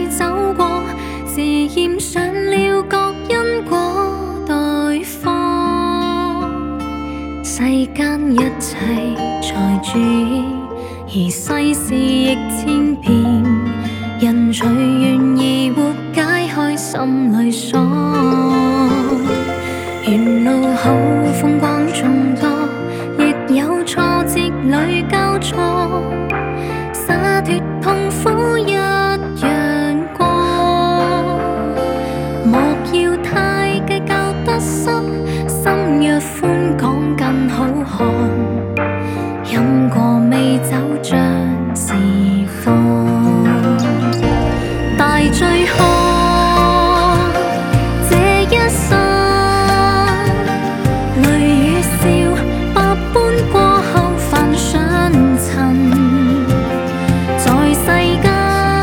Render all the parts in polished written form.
走過，時驗上了各因果對方。世間一切在注意，而世事亦千變，人隨緣而活，解開心裏鎖。沿路好風光眾多，亦有挫折裏交錯，灑脱痛苦一樣過。莫要太計較得失，心若寬廣更好看。飲過美酒像是貨，大醉喝這一生，淚與笑百般過後泛上塵。在世間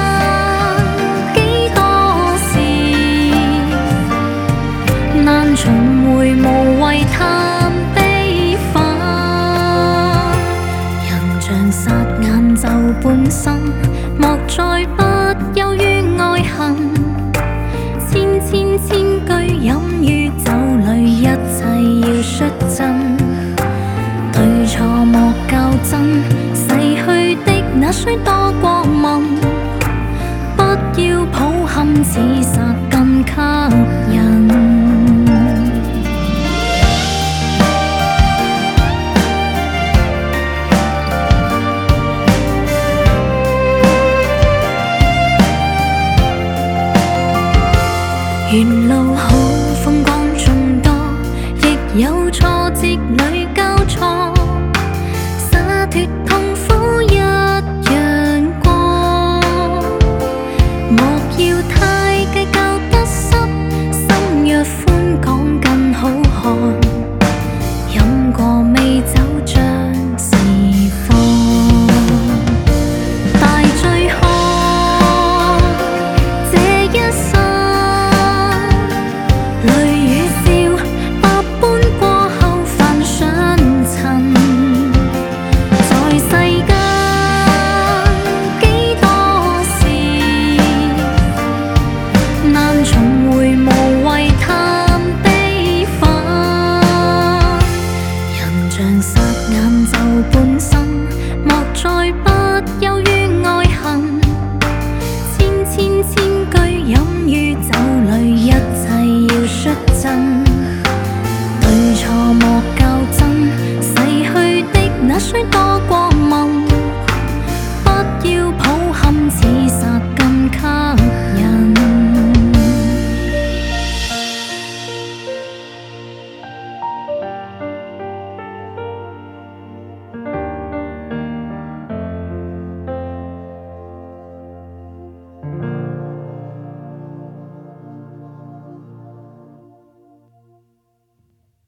幾多事，難重回無謂嘆悲憤。人像霎眼就半生，莫再不憂於愛恨。千句飲於酒裏，一切要率真。對錯莫較真，逝去的那須多過問。不要抱憾，似殺更吸引。沿路好